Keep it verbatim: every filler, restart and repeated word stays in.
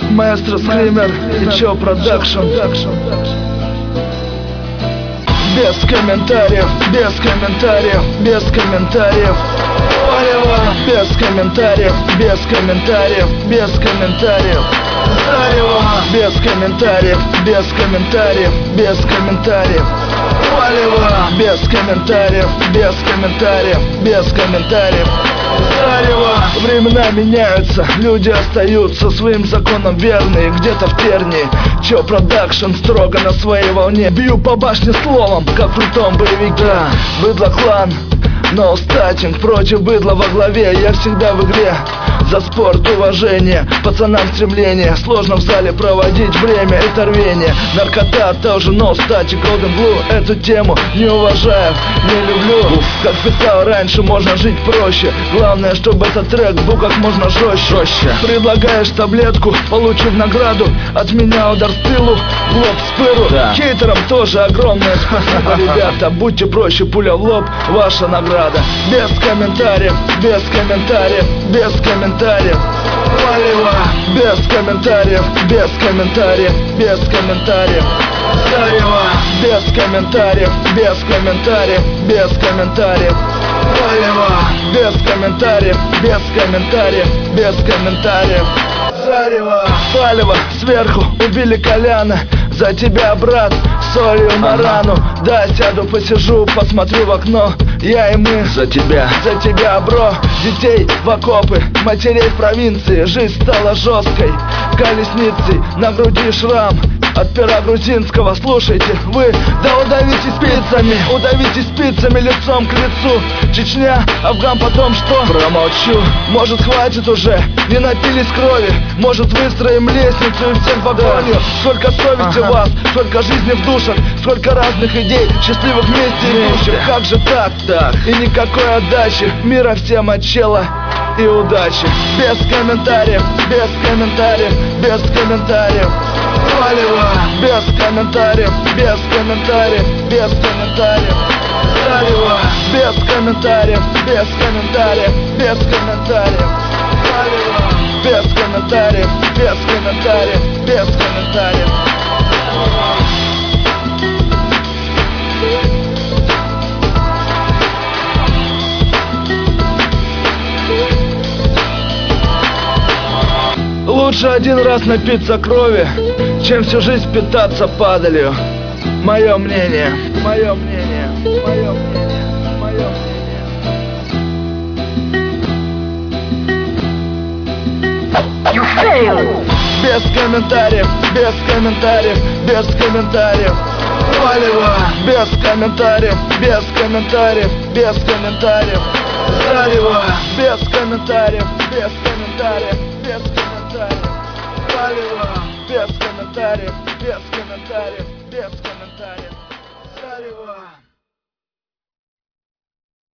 Маэстро Скример и Чо Продакшн. Без комментариев, без комментариев, без комментариев. Валево. Без комментариев, без комментариев, без комментариев. Зарево. Без комментариев, без комментариев, без комментариев. Валево. Без комментариев, без комментариев, без комментариев. Зарево. Времена меняются, люди остаются своим законам верные. Где-то в тернии Чо Продакшн строго на своей волне. Бью по башне словом, как фрутом боевика. Быдло клан, но статинг против быдла во главе. Я всегда в игре, за спорт уважение, пацанам стремление. Сложно в зале проводить время, это рвение. Наркота тоже, но статик Golden Blue. Эту тему не уважаю, не люблю. Уф. Как писал раньше, можно жить проще. Главное, чтобы этот трек был как можно жестче. жестче. Предлагаешь таблетку, получу в награду от меня удар в тылу, в лоб с пыру. Да. Хейтерам тоже огромное спасибо, ребята. Будьте проще, пуля в лоб, ваша награда. Без комментариев, без комментариев, без комментариев. Валево. Без комментариев, без комментариев, без комментариев. Зарево. Без комментариев, без комментариев, без комментариев. Валево. Без комментариев, без комментариев, без комментариев. Зарево. Валево. Сверху убили Коляна. За тебя, брат, солью на рану. Да, сяду, посижу, посмотрю в окно. Я и мы за тебя, за тебя, бро. Детей в окопы, матерей в провинции. Жизнь стала жесткой, колесницей, на груди шрам от пера грузинского. Слушайте, вы, да удавите спицами, удавите спицами лицом к лицу. Чечня, Афган, потом что? Промолчу. Может, хватит уже, не напились крови. Может, выстроим лестницу и всех в огонь. Сколько совести ага. вас, сколько жизни в душах, сколько разных идей, счастливых вместе и идущих. Как же так? так? И никакой отдачи, мира всем от чела и удачи. Без комментариев, без комментариев, без комментариев. Валево. Без комментариев, без комментариев, без комментариев. Зарево. Без комментариев, без комментариев, без комментариев. Валево. Без комментариев, без комментариев, без комментариев. Лучше один раз напиться крови, чем всю жизнь питаться падалью. Мое мнение, мое мнение, мое мнение, мое мнение. Без комментариев, без комментариев, без комментариев. Валево. Без комментариев, без комментариев, без комментариев. Зарево. Без комментариев, без комментариев, без комментариев. Валево. Без комментариев, без комментариев, без комментариев.